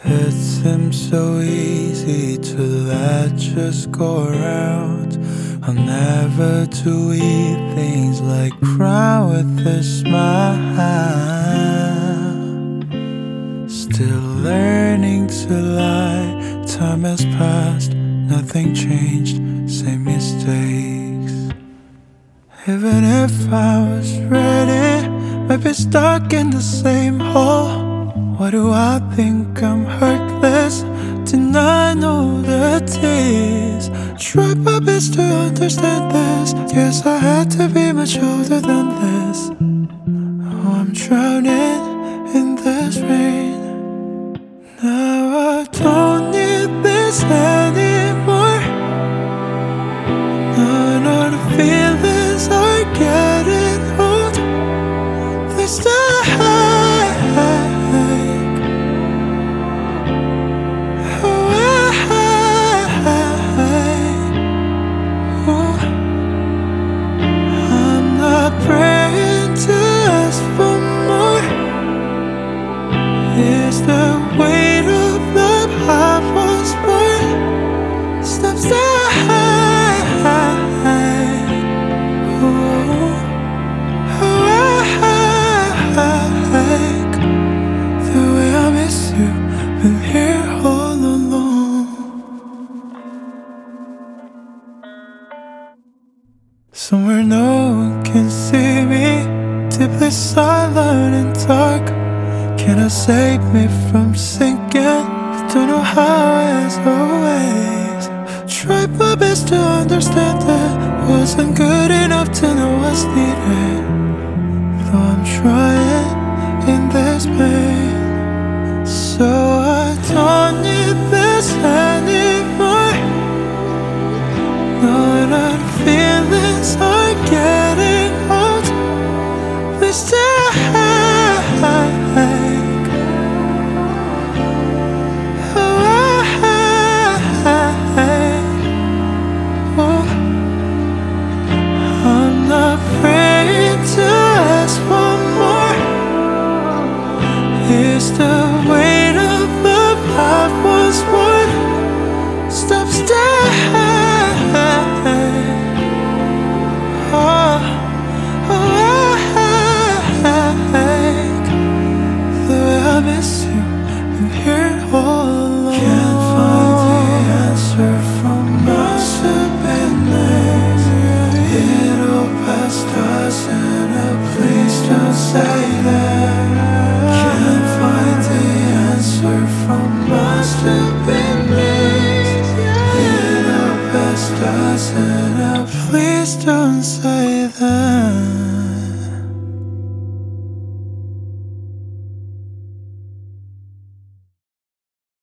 It seems so easy to let just go around. I'll never to eat things like cry with a smile. Still learning to lie. Time has passed, nothing changed, same mistakes. Even if I was ready, might be stuck in the same hole. Why do I think I'm hurtless? Didn't I know the tears? Tried my best to understand this. Guess I had to be much older than this. Oh, I'm drowning in this rain. Now I don't need this anymore. None of the feelings are getting old. They still hide. Is the weight of love I was born? Steps that high. The way I miss you, been here all along. Somewhere no one can see me, deeply silent and dark. Cannot save me from sinking, but don't know how as always. Tried my best to understand that wasn't good enough to know what's needed. Though I'm trying in this pain, so I don't need this anymore. None of the feelings are getting old. Please stay. Is the weight of love I was born? Stop staying. The way I miss you, been here all along. Can't find the answer from must have been next. It'll pass, doesn't it? Please don't say that. From must have been mixed. It'll best doesn't it? Please don't say that.